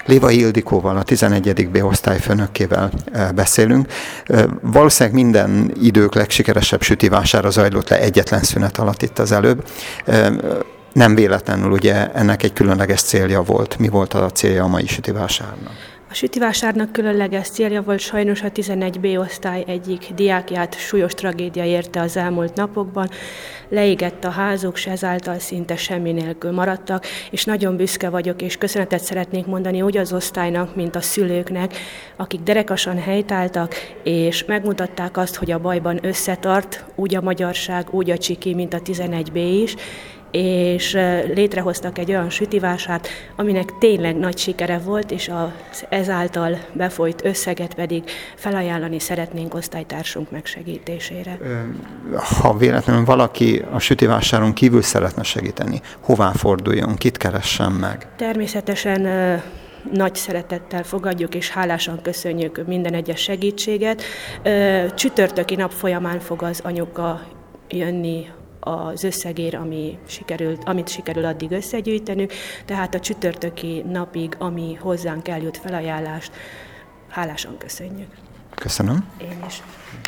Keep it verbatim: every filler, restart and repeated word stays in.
Lévai Ildikóval, a tizenegyedik bé osztályfőnökével beszélünk. Valószínűleg minden idők legsikeresebb sütivására zajlott le egyetlen szünet alatt itt az előbb. Nem véletlenül ugye ennek egy különleges célja volt. Mi volt a célja a mai sütivásárnak? A sütivásárnak különleges célja volt, sajnos a tizenegy bé osztály egyik diákját súlyos tragédia érte az elmúlt napokban. Leégett a házuk, és ezáltal szinte semmi nélkül maradtak, és nagyon büszke vagyok, és köszönetet szeretnék mondani úgy az osztálynak, mint a szülőknek, akik derekasan helytáltak, és megmutatták azt, hogy a bajban összetart, úgy a magyarság, úgy a csiki, mint a tizenegy bé is, és létrehoztak egy olyan sütivásárt, aminek tényleg nagy sikere volt, és az ezáltal befolyt összeget pedig felajánlani szeretnénk osztálytársunk megsegítésére. Ha véletlenül valaki a sütivásáron kívül szeretne segíteni, hová forduljon, kit keressen meg? Természetesen nagy szeretettel fogadjuk és hálásan köszönjük minden egyes segítséget. Csütörtöki nap folyamán fog az anyuka jönni az összegér, ami sikerült, amit sikerül addig összegyűjtenünk, tehát a csütörtöki napig, ami hozzánk eljut felajánlást, hálásan köszönjük. Köszönöm. Én is.